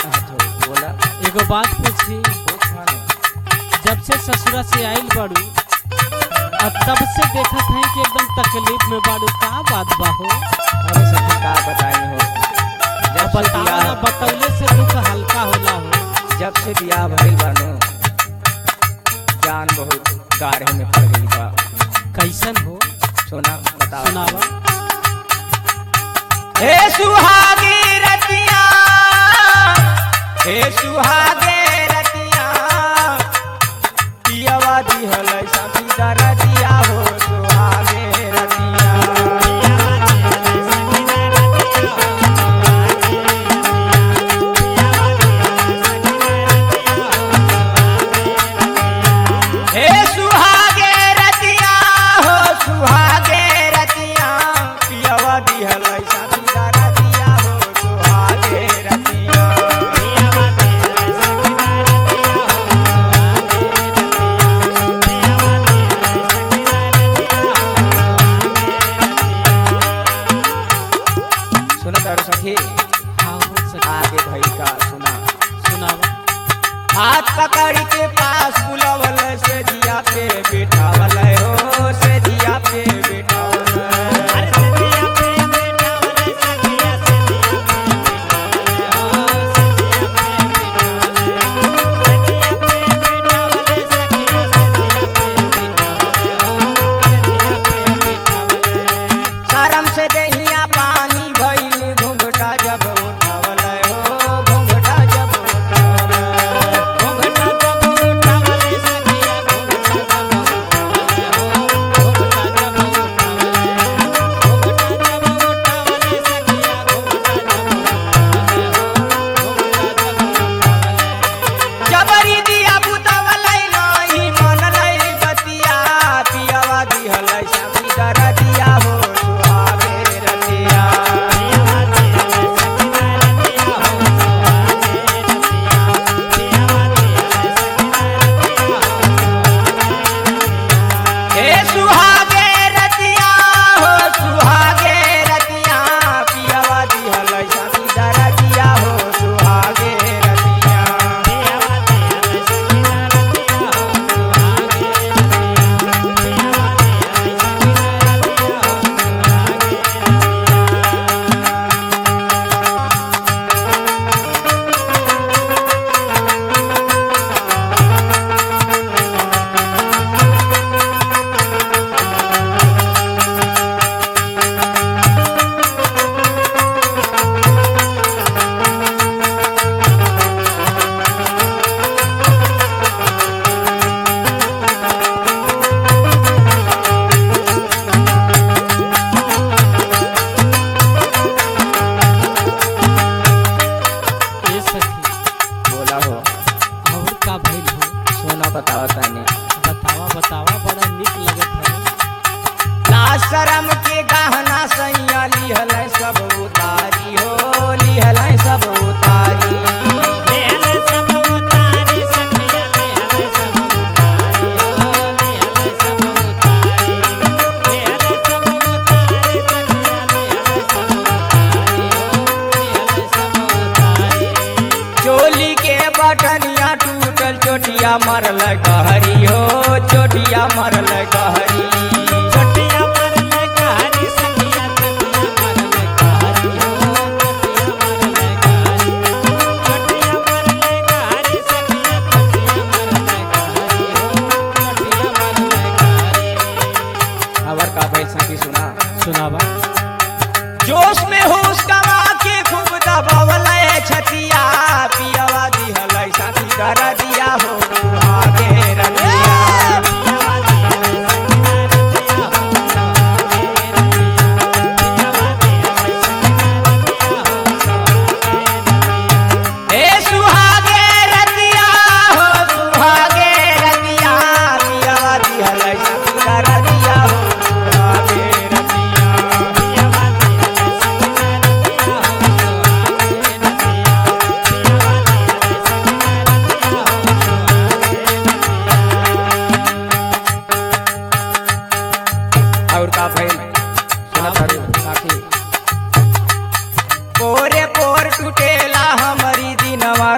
बोला एगो बात पूछी। जब से ससुरा से आइल बाड़ू और तब से देखत है कि एकदम तकलीफ में बाड़ू, का बात बा हो? अरे सखी का बताई हो, जब बतावा बतौले से दुख हल्का होला हो। जब से बियाह भइल बानो जान बहुत गाढ़े में पड़ गई बा। कैसन हो? सोना बताओ। सुनावा। हे सुहागी रतिया, हे सुहागे रतिया, पियावा दिहल सखी दरदिया हो सुहागे रतिया। हे सुहागे रतिया हो सुहागे रतिया, पियावा दिहल सखी दरदिया हो सुहागे रतिया। सुना तारू सखी, हाँ हो सके। आगे भई का सुना। सुनावा। हाथ पकड़ के पास बुलावल से दिया पे बिठावल हो, से दिया पे बिठावल। शर्म से देहिया पानी भइल घुंघटा जब उठावल हो, घुंघटा जब उठावल। घुंघटा जब उठावल सखिया, घुंघटा जब उठावल हो, घुंघटा जब उठावल। घुंघटा जब उठावल सखिया, घुंघटा जब उठावल हो, घुंघटा जब उठावल। जबरी दिया बुतावल नाही मनलै बतिया, पियावा दिहल सखी दरदिया हो सुहागे रतिया। हे सुहागे रतिया हो सुहागे रतिया, पियावा दिहल सखी दरदिया हो सुहागे रतिया। ए सखी, बोला हो। और का भइल हो? सोना बताओ तानी। बतावा बतावा, बड़ा निक लगत है। ना शरम के गहना सैया लिहल सब उतारी हो, लिहल सब उतारी। चोली के बटनिया टूटल, चोटिया मरल गहरी हो, चोटिया मरल गहरी। चोटिया मरल गहरी सखिया, चोटिया मरल गहरी हो, चोटिया मरल गहरी। चोटिया मरल गहरी सखिया, चोटिया मरल गहरी हो, चोटिया मरल गहरी। खबर का भाई सखी सुना। सुनावा। जोश में होश गवा के खूब दबावल छतिया, पियावा दिहल सखी दरदिया हो सुहागे रतिया। पियावा दिहल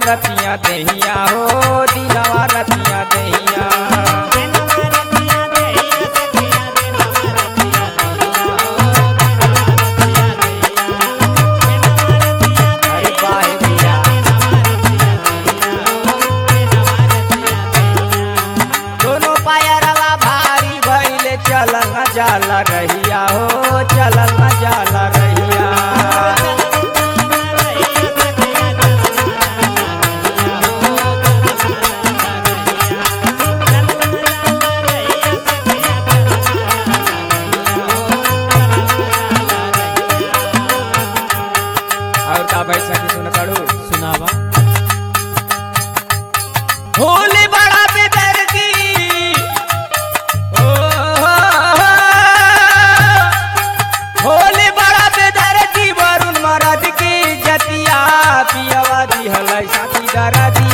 रतिया दहिया हो दिनवा रतिया दहिया अरे बाहे दिया दोनों पायरवा भारी भइले चलन जाला रहिया हो चलन जाला रहिया और का भाई सखी सुन काड़ू सुनावा। होली बड़ा बेदर्दी होली बड़ा बेदर्दी वरुण महाराज की जतिया पियावा दी हलै साथी दरदी